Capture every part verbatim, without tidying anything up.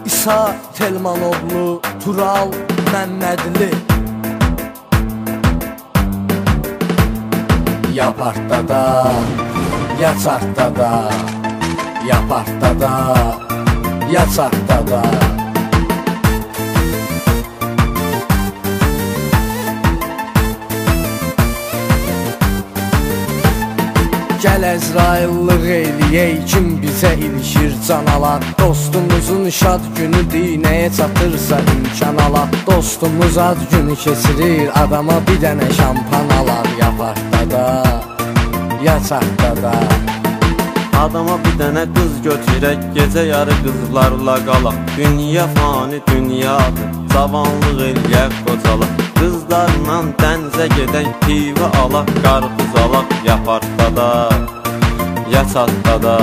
İsa Telmanoğlu, Tural Məmmədli. Ya partda ya çartda, ya partda ya çartda. Gəl Əzraillıq eləyək, kim bizə ilişir can ala. Dostumuzun şad günüdür, nəyə çatırsa imkan ala. Dostumuz ad günü keçirir, adama bir dənə şampan alar. Ya partda ya çartda. Adama bir dənə qız götürək, gecə yarı qızlarla qalaq. Dünya fani dünyadır, cavanlıq eləyək qocalaq. Qızlarla dənizə gedək, pivə alaq, qarpız alaq. Ya partda ya çartda.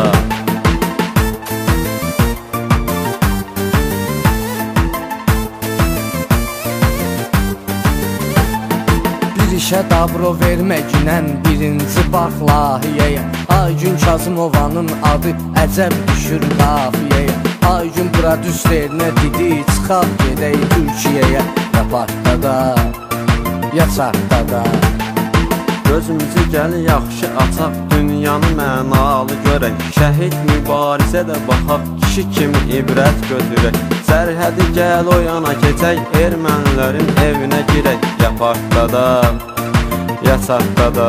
Bir işə dabro verməklə birinci bax lahiyəyə. Aygün Kazımovanın adı əcəb düşür qafiyəyə. Aygün prodüsterinə dedi, çıxaq gedək Türkiyəyə. Ya partda ya çartda. Gözümüzü gəl yaxşı açaq, dünyanı mənalı görək. Şəhid mübarizədə baxaq, kişi kimi ibrət götürək. Sərhədi gəl o yana keçək, ermənilərin evinə girək. Ya partda ya çartda.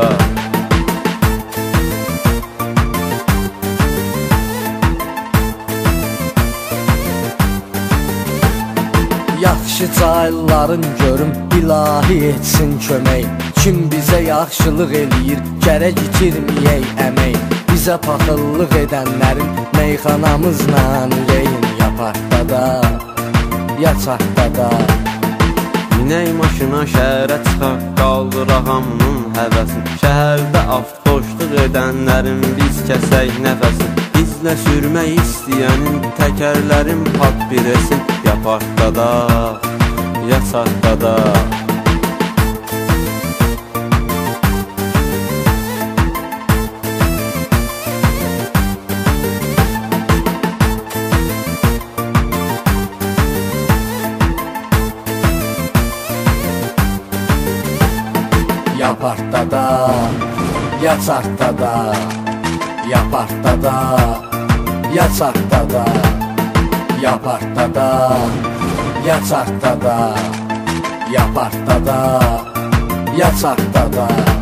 Yaxşı cahilların görüm, ilahi etsin kömək. Kim bizə yaxşılıq eləyir, gərək itirməyək əmək. Bizə paxıllıq edənlərin meyxanamızla ürəyin. Ya partda ya çartda. Minək maşına şəhərə çıxaq, qaldıraq hamının həvəsin. Şəhərdə avtoşluq edənlərin biz kəsək nəfəsin. İzlə sürmək istəyənin təkərlərin pat biresin. Ya partda ya çartda. Ya partda ya çartda. Ya partda ya çartda. Ya partda ya çartda. Ya partda ya çartda.